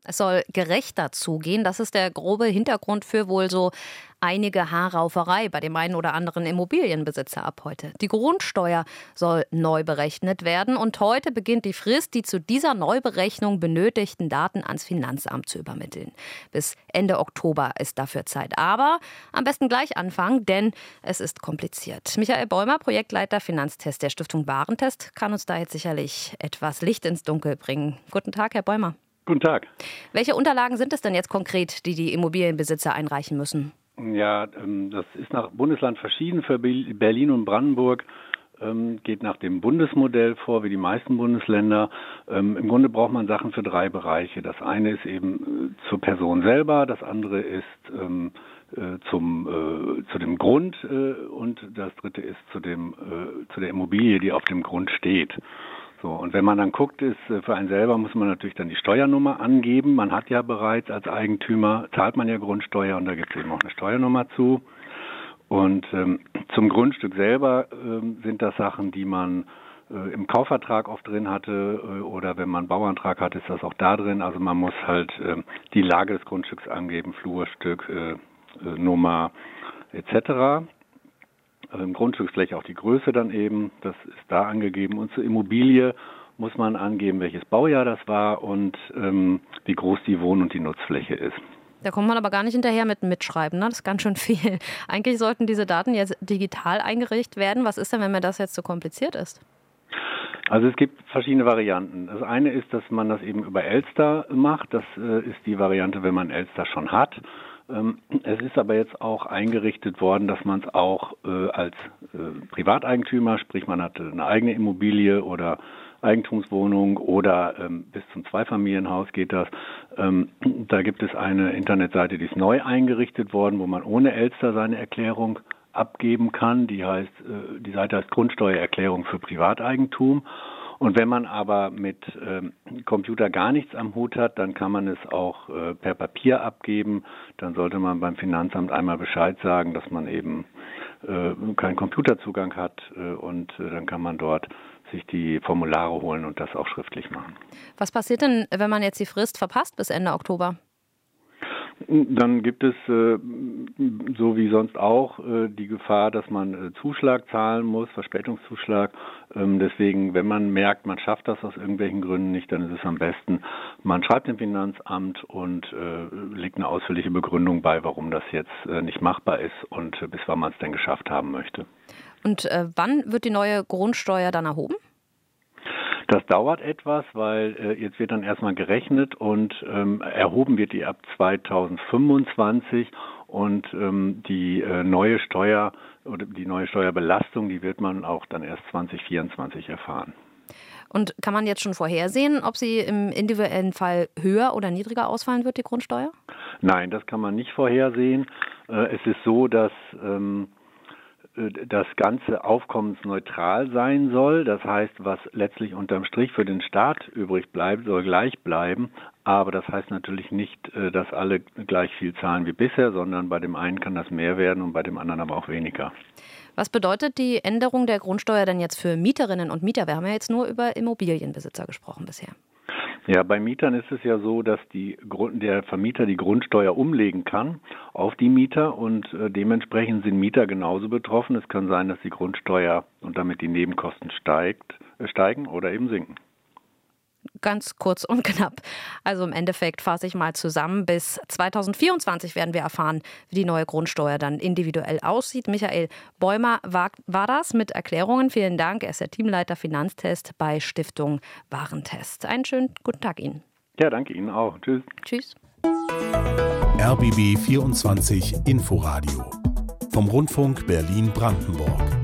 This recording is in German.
Es soll gerechter zugehen. Das ist der grobe Hintergrund für wohl so einige Haarrauferei bei dem einen oder anderen Immobilienbesitzer ab heute. Die Grundsteuer soll neu berechnet werden und heute beginnt die Frist, die zu dieser Neuberechnung benötigten Daten ans Finanzamt zu übermitteln. Bis Ende Oktober ist dafür Zeit. Aber am besten gleich anfangen, denn es ist kompliziert. Michael Bäumer, Projektleiter Finanztest der Stiftung Warentest, kann uns da jetzt sicherlich etwas Licht ins Dunkel bringen. Guten Tag, Herr Bäumer. Guten Tag. Welche Unterlagen sind es denn jetzt konkret, die die Immobilienbesitzer einreichen müssen? Ja, das ist nach Bundesland verschieden. Für Berlin und Brandenburg geht nach dem Bundesmodell vor, wie die meisten Bundesländer. Im Grunde braucht man Sachen für 3 Bereiche. Das eine ist eben zur Person selber, das andere ist zu dem Grund und das dritte ist zu der Immobilie, die auf dem Grund steht. So, und wenn man dann guckt, für einen selber muss man natürlich dann die Steuernummer angeben. Man hat ja bereits als Eigentümer, zahlt man ja Grundsteuer und da gibt es eben auch eine Steuernummer zu. Und zum Grundstück selber sind das Sachen, die man im Kaufvertrag oft drin hatte oder wenn man einen Bauantrag hat, ist das auch da drin. Also man muss halt die Lage des Grundstücks angeben, Flurstück, Nummer etc. Im Grundstücksfläche auch die Größe dann eben, das ist da angegeben. Und zur Immobilie muss man angeben, welches Baujahr das war und wie groß die Wohn- und die Nutzfläche ist. Da kommt man aber gar nicht hinterher mit Mitschreiben, ne? Das ist ganz schön viel. Eigentlich sollten diese Daten jetzt digital eingereicht werden. Was ist denn, wenn mir das jetzt so kompliziert ist? Also es gibt verschiedene Varianten. Das eine ist, dass man das eben über Elster macht. Das ist die Variante, wenn man Elster schon hat. Es ist aber jetzt auch eingerichtet worden, dass man es auch als Privateigentümer, sprich man hat eine eigene Immobilie oder Eigentumswohnung oder bis zum Zweifamilienhaus geht das. Da gibt es eine Internetseite, die ist neu eingerichtet worden, wo man ohne Elster seine Erklärung abgeben kann. Die Seite heißt Grundsteuererklärung für Privateigentum. Und wenn man aber mit Computer gar nichts am Hut hat, dann kann man es auch per Papier abgeben. Dann sollte man beim Finanzamt einmal Bescheid sagen, dass man eben keinen Computerzugang hat und dann kann man dort sich die Formulare holen und das auch schriftlich machen. Was passiert denn, wenn man jetzt die Frist verpasst bis Ende Oktober? Dann gibt es, so wie sonst auch, die Gefahr, dass man Zuschlag zahlen muss, Verspätungszuschlag. Deswegen, wenn man merkt, man schafft das aus irgendwelchen Gründen nicht, dann ist es am besten, man schreibt dem Finanzamt und legt eine ausführliche Begründung bei, warum das jetzt nicht machbar ist und bis wann man es denn geschafft haben möchte. Und wann wird die neue Grundsteuer dann erhoben? Das dauert etwas, weil jetzt wird dann erstmal gerechnet und erhoben wird die ab 2025 und die neue Steuer oder die neue Steuerbelastung, die wird man auch dann erst 2024 erfahren. Und kann man jetzt schon vorhersehen, ob sie im individuellen Fall höher oder niedriger ausfallen wird, die Grundsteuer? Nein, das kann man nicht vorhersehen. Es ist so, dass das Ganze aufkommensneutral sein soll. Das heißt, was letztlich unterm Strich für den Staat übrig bleibt, soll gleich bleiben. Aber das heißt natürlich nicht, dass alle gleich viel zahlen wie bisher, sondern bei dem einen kann das mehr werden und bei dem anderen aber auch weniger. Was bedeutet die Änderung der Grundsteuer denn jetzt für Mieterinnen und Mieter? Wir haben ja jetzt nur über Immobilienbesitzer gesprochen bisher. Ja, bei Mietern ist es ja so, dass der Vermieter die Grundsteuer umlegen kann auf die Mieter und dementsprechend sind Mieter genauso betroffen. Es kann sein, dass die Grundsteuer und damit die Nebenkosten steigen oder eben sinken. Ganz kurz und knapp. Also im Endeffekt fasse ich mal zusammen. Bis 2024 werden wir erfahren, wie die neue Grundsteuer dann individuell aussieht. Michael Bäumer war das mit Erklärungen. Vielen Dank. Er ist der Teamleiter Finanztest bei Stiftung Warentest. Einen schönen guten Tag Ihnen. Ja, danke Ihnen auch. Tschüss. Tschüss. RBB 24 Inforadio vom Rundfunk Berlin-Brandenburg.